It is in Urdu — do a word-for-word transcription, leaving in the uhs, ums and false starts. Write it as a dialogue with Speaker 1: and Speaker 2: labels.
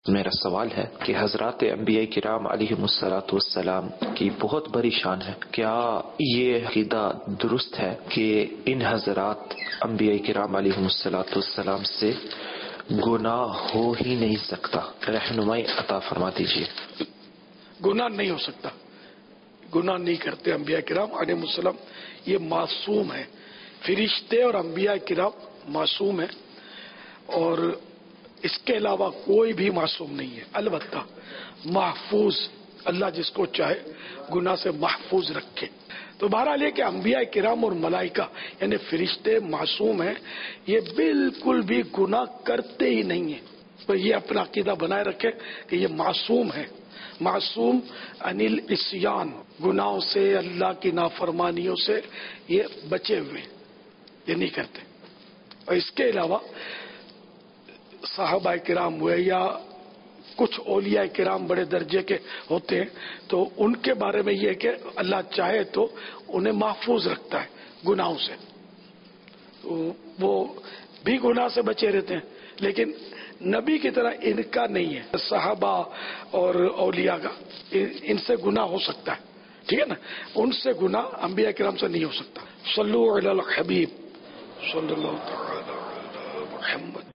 Speaker 1: میرا سوال ہے کہ حضرات انبیاء کرام علیہم الصلوۃ والسلام کی بہت بڑی شان ہے، کیا یہ عقیدہ درست ہے کہ ان حضرات انبیاء کرام علیہم الصلوۃ والسلام سے گناہ ہو ہی نہیں سکتا؟ رہنمائی عطا فرما دیجیے۔
Speaker 2: گناہ نہیں ہو سکتا، گناہ نہیں کرتے انبیاء کرام علیہم السلام، یہ معصوم ہے۔ فرشتے اور انبیاء کرام معصوم ہیں، اور اس کے علاوہ کوئی بھی معصوم نہیں ہے، البتہ محفوظ، اللہ جس کو چاہے گناہ سے محفوظ رکھے۔ تو بہرحال یہ کہ انبیاء کرام اور ملائکہ یعنی فرشتے معصوم ہیں، یہ بالکل بھی گناہ کرتے ہی نہیں ہیں۔ تو یہ اپنا عقیدہ بنائے رکھے کہ یہ معصوم ہے، معصوم عن العصیان، گناہوں سے، اللہ کی نافرمانیوں سے یہ بچے ہوئے، یہ نہیں کرتے۔ اور اس کے علاوہ صحابہ کرام ہوئے یا کچھ اولیاء کرام بڑے درجے کے ہوتے ہیں، تو ان کے بارے میں یہ کہ اللہ چاہے تو انہیں محفوظ رکھتا ہے گناہوں سے، تو وہ بھی گناہ سے بچے رہتے ہیں، لیکن نبی کی طرح ان کا نہیں ہے۔ صحابہ اور اولیاء کا ان سے گناہ ہو سکتا ہے، ٹھیک ہے نا، ان سے گناہ انبیاء کرام سے نہیں ہو سکتا۔ صلو علی الحبیب صلی اللہ تعالی علی محمد۔